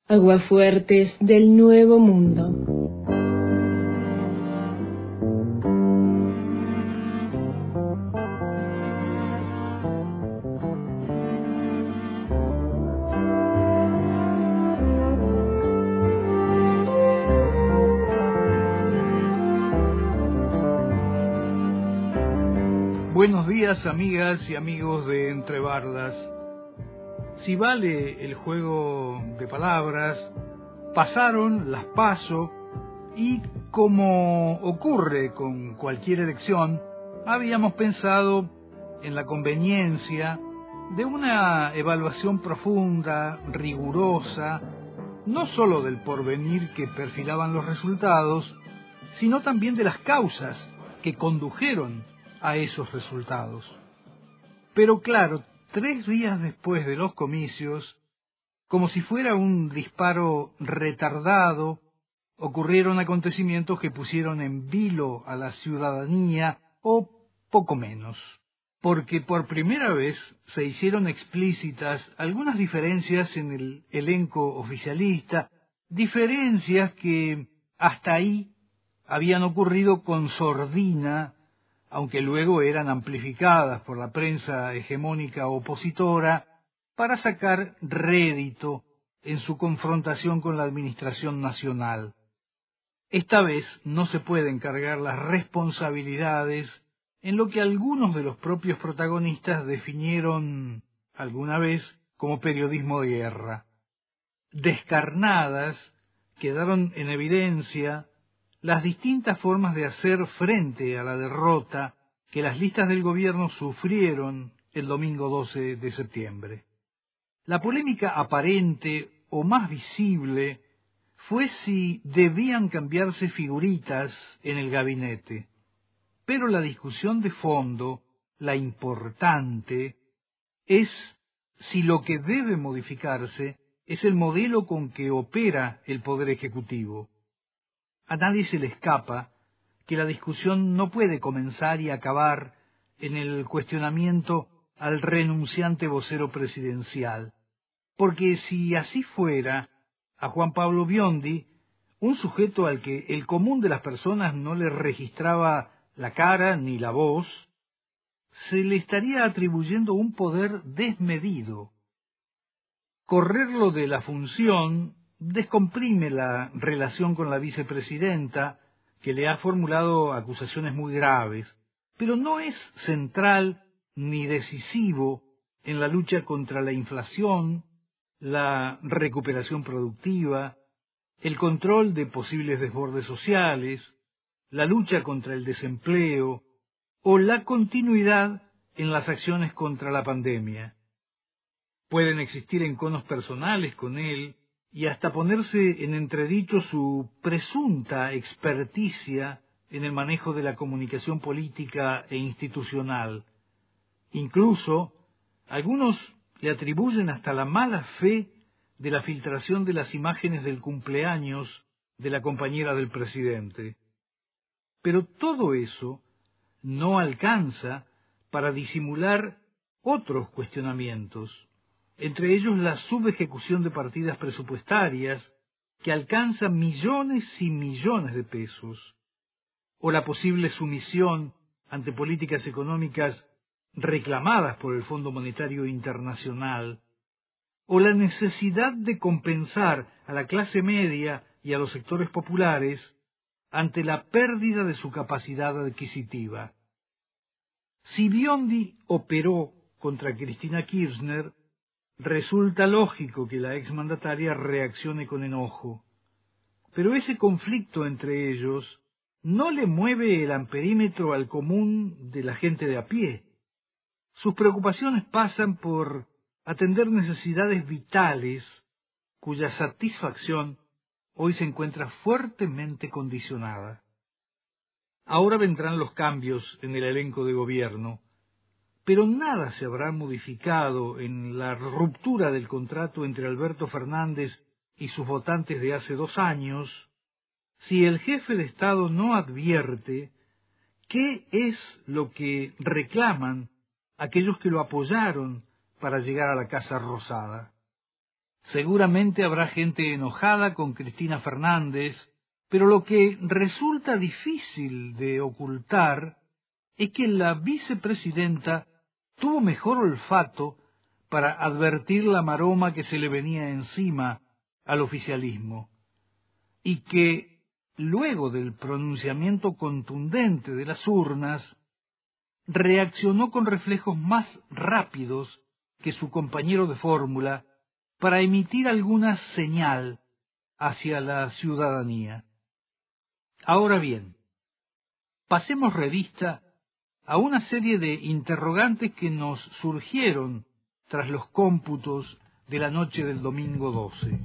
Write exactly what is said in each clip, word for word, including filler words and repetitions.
Aguafuertes del Nuevo Mundo. Buenos días, amigas y amigos de Entre Bardas. Si vale el juego de palabras, pasaron las PASO y, como ocurre con cualquier elección, habíamos pensado en la conveniencia de una evaluación profunda, rigurosa, no solo del porvenir que perfilaban los resultados, sino también de las causas que condujeron a esos resultados. Pero claro, tres días después de los comicios, como si fuera un disparo retardado, ocurrieron acontecimientos que pusieron en vilo a la ciudadanía, o poco menos, porque por primera vez se hicieron explícitas algunas diferencias en el elenco oficialista, diferencias que hasta ahí habían ocurrido con sordina, aunque luego eran amplificadas por la prensa hegemónica opositora para sacar rédito en su confrontación con la administración nacional. Esta vez no se pueden cargar las responsabilidades en lo que algunos de los propios protagonistas definieron alguna vez como periodismo de guerra. Descarnadas quedaron en evidencia las distintas formas de hacer frente a la derrota que las listas del gobierno sufrieron el domingo doce de septiembre. La polémica aparente o más visible fue si debían cambiarse figuritas en el gabinete, pero la discusión de fondo, la importante, es si lo que debe modificarse es el modelo con que opera el Poder Ejecutivo. A nadie se le escapa que la discusión no puede comenzar y acabar en el cuestionamiento al renunciante vocero presidencial, porque si así fuera, a Juan Pablo Biondi, un sujeto al que el común de las personas no le registraba la cara ni la voz, se le estaría atribuyendo un poder desmedido. Correrlo de la función descomprime la relación con la vicepresidenta, que le ha formulado acusaciones muy graves, pero no es central ni decisivo en la lucha contra la inflación, la recuperación productiva, el control de posibles desbordes sociales, la lucha contra el desempleo o la continuidad en las acciones contra la pandemia. Pueden existir enconos personales con él y hasta ponerse en entredicho su presunta experticia en el manejo de la comunicación política e institucional. Incluso, algunos le atribuyen hasta la mala fe de la filtración de las imágenes del cumpleaños de la compañera del presidente. Pero todo eso no alcanza para disimular otros cuestionamientos, entre ellos la subejecución de partidas presupuestarias que alcanza millones y millones de pesos, o la posible sumisión ante políticas económicas reclamadas por el Fondo Monetario Internacional, o la necesidad de compensar a la clase media y a los sectores populares ante la pérdida de su capacidad adquisitiva. Si Biondi operó contra Cristina Kirchner, resulta lógico que la exmandataria reaccione con enojo, pero ese conflicto entre ellos no le mueve el amperímetro al común de la gente de a pie. Sus preocupaciones pasan por atender necesidades vitales cuya satisfacción hoy se encuentra fuertemente condicionada. Ahora vendrán los cambios en el elenco de gobierno, pero nada se habrá modificado en la ruptura del contrato entre Alberto Fernández y sus votantes de hace dos años si el jefe de Estado no advierte qué es lo que reclaman aquellos que lo apoyaron para llegar a la Casa Rosada. Seguramente habrá gente enojada con Cristina Fernández, pero lo que resulta difícil de ocultar es que la vicepresidenta tuvo mejor olfato para advertir la maroma que se le venía encima al oficialismo, y que, luego del pronunciamiento contundente de las urnas, reaccionó con reflejos más rápidos que su compañero de fórmula para emitir alguna señal hacia la ciudadanía. Ahora bien, pasemos revista a una serie de interrogantes que nos surgieron tras los cómputos de la noche del domingo doce.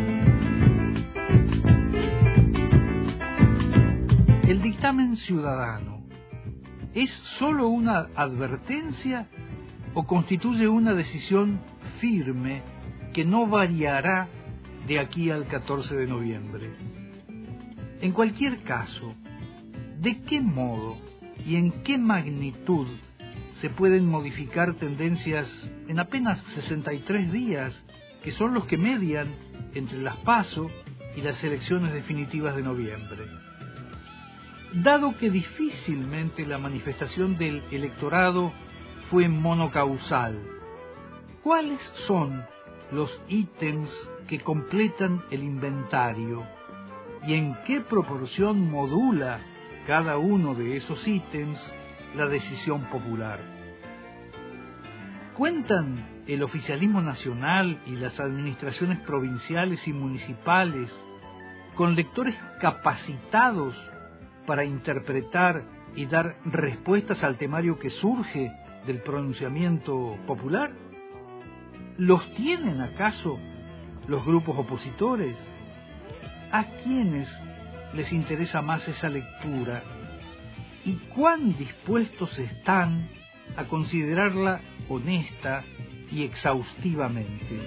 El dictamen ciudadano, ¿es sólo una advertencia o constituye una decisión firme que no variará de aquí al catorce de noviembre? En cualquier caso, ¿de qué modo y en qué magnitud se pueden modificar tendencias en apenas sesenta y tres días, que son los que median entre las PASO y las elecciones definitivas de noviembre? Dado que difícilmente la manifestación del electorado fue monocausal, ¿cuáles son los ítems que completan el inventario y en qué proporción modula cada uno de esos ítems la decisión popular? ¿Cuentan el oficialismo nacional y las administraciones provinciales y municipales con lectores capacitados para interpretar y dar respuestas al temario que surge del pronunciamiento popular? ¿Los tienen acaso los grupos opositores? ¿A quiénes les interesa más esa lectura? ¿Y cuán dispuestos están a considerarla honesta y exhaustivamente?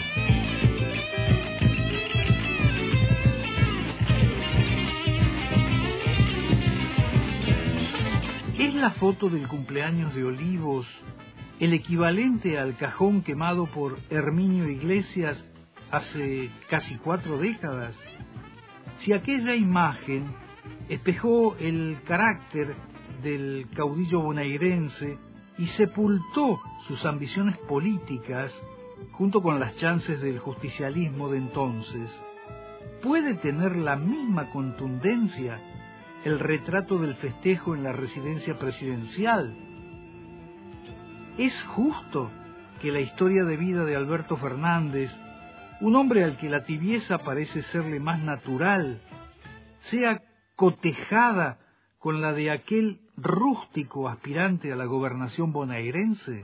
¿Es la foto del cumpleaños de Olivos el equivalente al cajón quemado por Herminio Iglesias hace casi cuatro décadas? Si aquella imagen espejó el carácter del caudillo bonaerense y sepultó sus ambiciones políticas junto con las chances del justicialismo de entonces, ¿puede tener la misma contundencia el retrato del festejo en la residencia presidencial? ¿Es justo que la historia de vida de Alberto Fernández, un hombre al que la tibieza parece serle más natural, sea cotejada con la de aquel rústico aspirante a la gobernación bonaerense?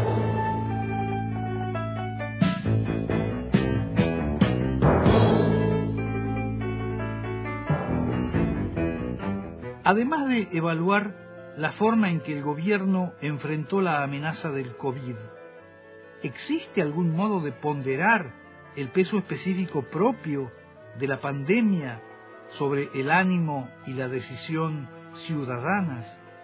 Además de evaluar la forma en que el gobierno enfrentó la amenaza del COVID, ¿existe algún modo de ponderar el peso específico propio de la pandemia sobre el ánimo y la decisión ciudadanas?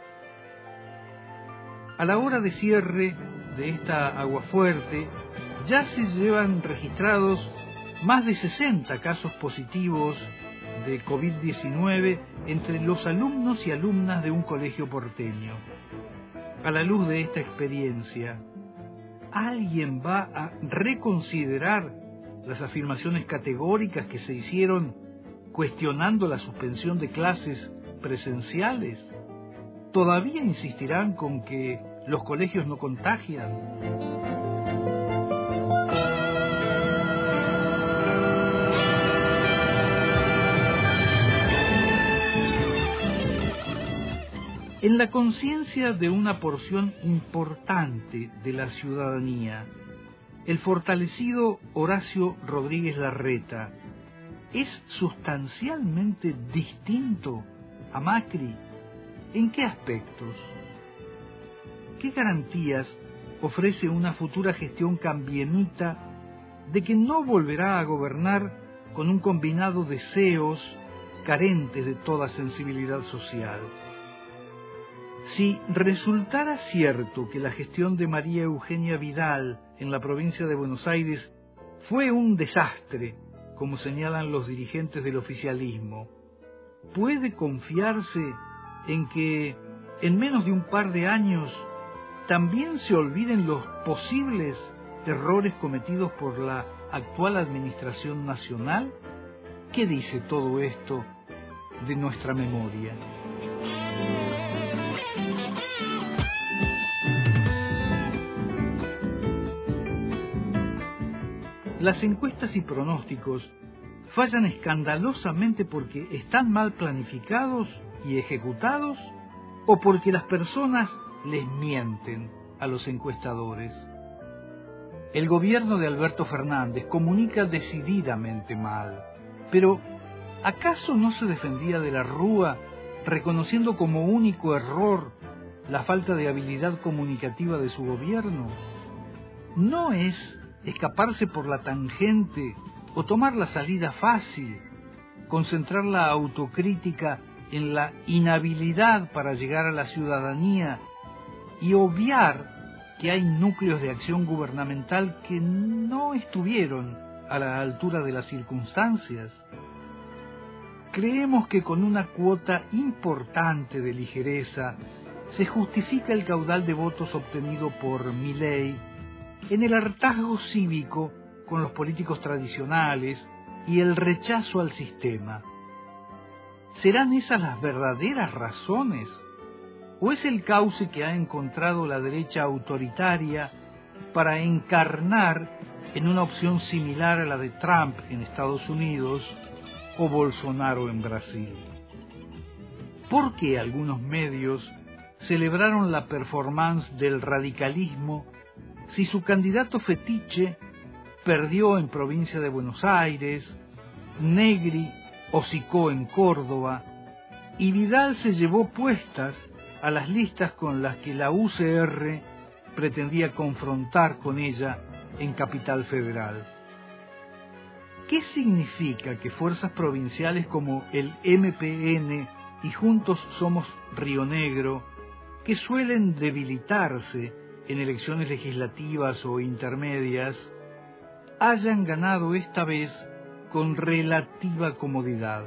A la hora de cierre de esta aguafuerte, ya se llevan registrados más de sesenta casos positivos de COVID diecinueve entre los alumnos y alumnas de un colegio porteño. A la luz de esta experiencia, ¿alguien va a reconsiderar las afirmaciones categóricas que se hicieron cuestionando la suspensión de clases presenciales? ¿Todavía insistirán con que los colegios no contagian? En la conciencia de una porción importante de la ciudadanía, el fortalecido Horacio Rodríguez Larreta es sustancialmente distinto a Macri. ¿En qué aspectos? ¿Qué garantías ofrece una futura gestión cambiemita de que no volverá a gobernar con un combinado de deseos carentes de toda sensibilidad social? Si resultara cierto que la gestión de María Eugenia Vidal en la provincia de Buenos Aires Fue un desastre, como señalan los dirigentes del oficialismo. ¿Puede confiarse en que en menos de un par de años también se olviden los posibles errores cometidos por la actual administración nacional? ¿Qué dice todo esto de nuestra memoria? Las encuestas y pronósticos fallan escandalosamente porque están mal planificados y ejecutados o porque las personas les mienten a los encuestadores. El gobierno de Alberto Fernández comunica decididamente mal, pero ¿acaso no se defendía de la Rúa reconociendo como único error la falta de habilidad comunicativa de su gobierno? ¿No es escaparse por la tangente o tomar la salida fácil, concentrar la autocrítica en la inhabilidad para llegar a la ciudadanía y obviar que hay núcleos de acción gubernamental que no estuvieron a la altura de las circunstancias? Creemos que con una cuota importante de ligereza se justifica el caudal de votos obtenido por Milei en el hartazgo cívico con los políticos tradicionales y el rechazo al sistema. ¿Serán esas las verdaderas razones? ¿O es el cauce que ha encontrado la derecha autoritaria para encarnar en una opción similar a la de Trump en Estados Unidos o Bolsonaro en Brasil? ¿Por qué algunos medios celebraron la performance del radicalismo si su candidato fetiche perdió en provincia de Buenos Aires, Negri hocicó en Córdoba y Vidal se llevó puestas a las listas con las que la U C R pretendía confrontar con ella en Capital Federal? ¿Qué significa que fuerzas provinciales como el M P N y Juntos Somos Río Negro, que suelen debilitarse en elecciones legislativas o intermedias, hayan ganado esta vez con relativa comodidad?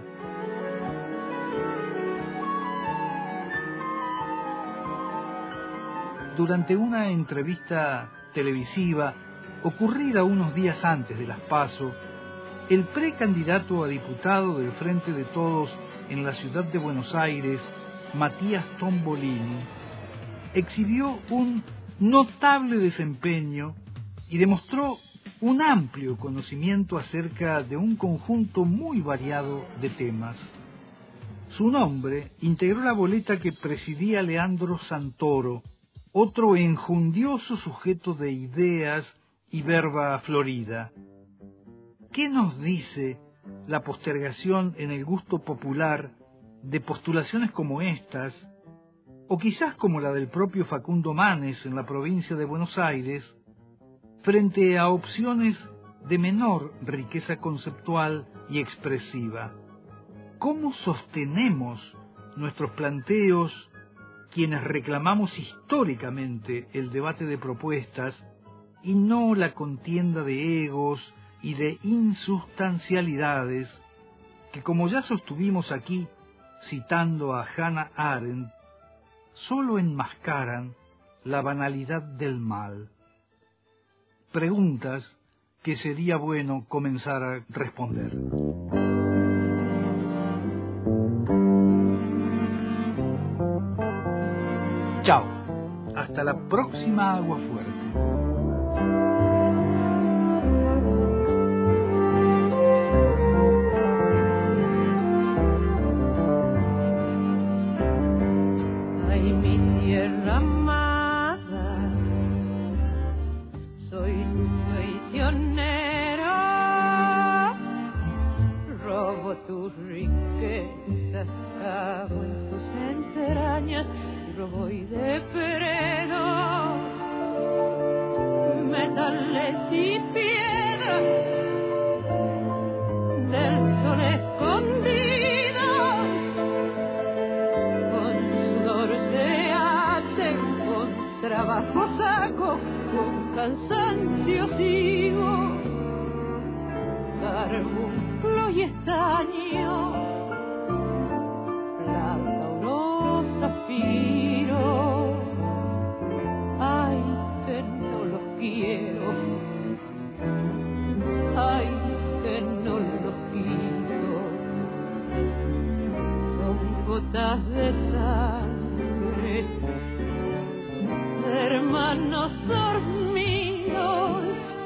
Durante una entrevista televisiva ocurrida unos días antes de las PASO, el precandidato a diputado del Frente de Todos en la ciudad de Buenos Aires, Matías Tombolini, exhibió un notable desempeño y demostró un amplio conocimiento acerca de un conjunto muy variado de temas. Su nombre integró la boleta que presidía Leandro Santoro, otro enjundioso sujeto de ideas y verba florida. ¿Qué nos dice la postergación en el gusto popular de postulaciones como estas, o quizás como la del propio Facundo Manes en la provincia de Buenos Aires, frente a opciones de menor riqueza conceptual y expresiva? ¿Cómo sostenemos nuestros planteos quienes reclamamos históricamente el debate de propuestas y no la contienda de egos y de insustancialidades que, como ya sostuvimos aquí, citando a Hannah Arendt, solo enmascaran la banalidad del mal? Preguntas que sería bueno comenzar a responder. Chao, hasta la próxima Agua Fuerte. Ay, mi tierra amada, soy tu traicionero, robo tus riquezas, cago en tus entrañas, robo y depredo metales y piedras del sol escondido, con sudor se hace, con trabajo saco, con cansancio sigo, y estaño, plata, oro, zafiro. Ay, que no los quiero, ay, que no los quiero. Son gotas de sangre, de hermanos dormidos.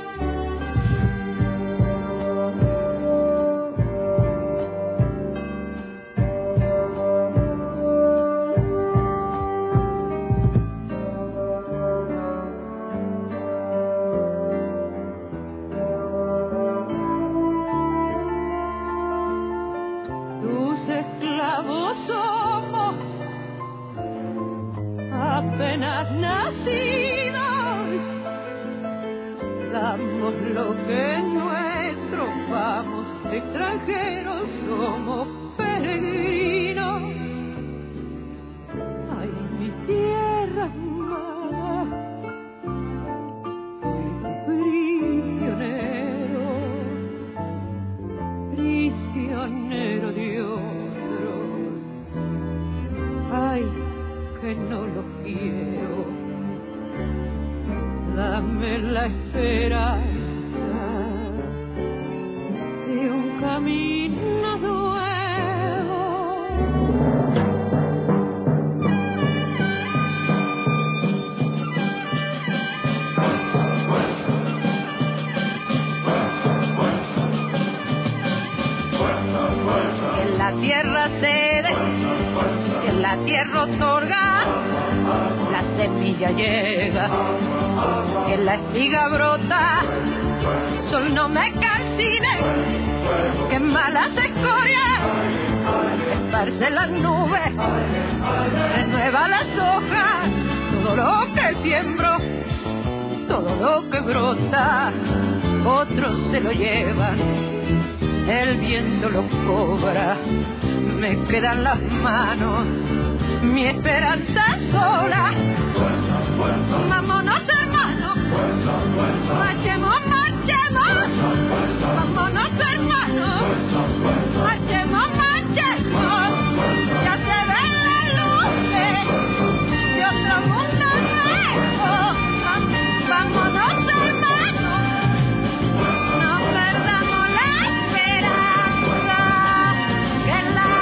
Somos apenas nacidos, damos lo que es nuestro, vamos extranjeros, somos peregrinos. Ay, mi tierra amada, soy tu prisionero, prisionero de otros. Ay, que no los quiero, dame la esperanza de un camino nuevo. Que la tierra cede, que la tierra otorga, la semilla llega, que la espiga brota, sol no me calcine, que malas escorias, esparce las nubes, renueva las hojas, todo lo que siembro, todo lo que brota, otros se lo llevan, el viento lo cobra. Me quedan las manos, mi esperanza sola. Vámonos, hermanos, marchemos, marchemos. Vámonos, hermanos, marchemos, marchemos. Ya se ven las luces de otro mundo nuevo. Vámonos, hermanos, no perdamos la esperanza. Que la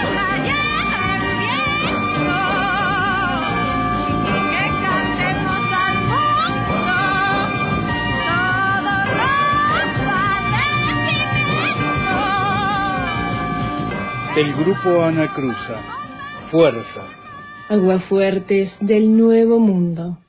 El grupo Anacruza, Fuerza. Aguafuertes del Nuevo Mundo.